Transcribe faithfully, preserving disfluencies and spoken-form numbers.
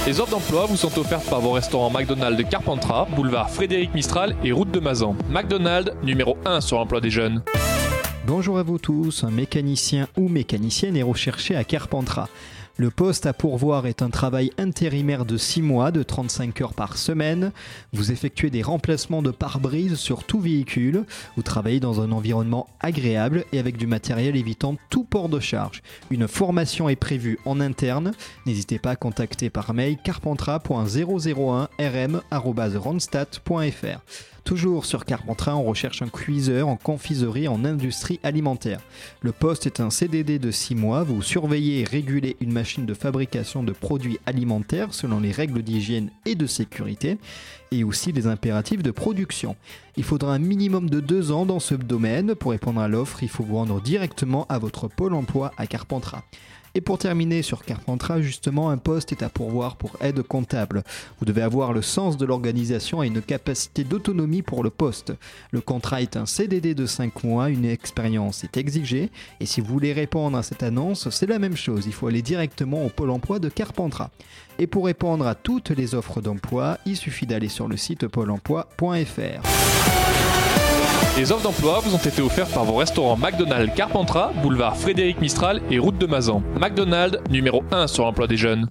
Les offres d'emploi vous sont offertes par vos restaurants McDonald's de Carpentras, boulevard Frédéric Mistral et route de Mazan. McDonald's, numéro un sur l'emploi des jeunes. Bonjour à vous tous, un mécanicien ou mécanicienne est recherché à Carpentras. Le poste à pourvoir est un travail intérimaire de six mois de trente-cinq heures par semaine. Vous effectuez des remplacements de pare-brise sur tout véhicule. Vous travaillez dans un environnement agréable et avec du matériel évitant tout port de charge. Une formation est prévue en interne. N'hésitez pas à contacter par mail carpentras point zéro zéro un r m arobase randstad point f r. Toujours sur Carpentras, on recherche un cuiseur en confiserie en industrie alimentaire. Le poste est un C D D de six mois. Vous surveillez et régulez une machine de fabrication de produits alimentaires selon les règles d'hygiène et de sécurité et aussi les impératifs de production. Il faudra un minimum de deux ans dans ce domaine. Pour répondre à l'offre, il faut vous rendre directement à votre pôle emploi à Carpentras. Et pour terminer sur Carpentras, justement, un poste est à pourvoir pour aide comptable. Vous devez avoir le sens de l'organisation et une capacité d'autonomie pour le poste. Le contrat est un C D D de cinq mois, une expérience est exigée. Et si vous voulez répondre à cette annonce, c'est la même chose. Il faut aller directement au pôle emploi de Carpentras. Et pour répondre à toutes les offres d'emploi, il suffit d'aller sur le site pôle emploi point f r. Les offres d'emploi vous ont été offertes par vos restaurants McDonald's Carpentras, boulevard Frédéric Mistral et route de Mazan. McDonald's, numéro un sur l'emploi des jeunes.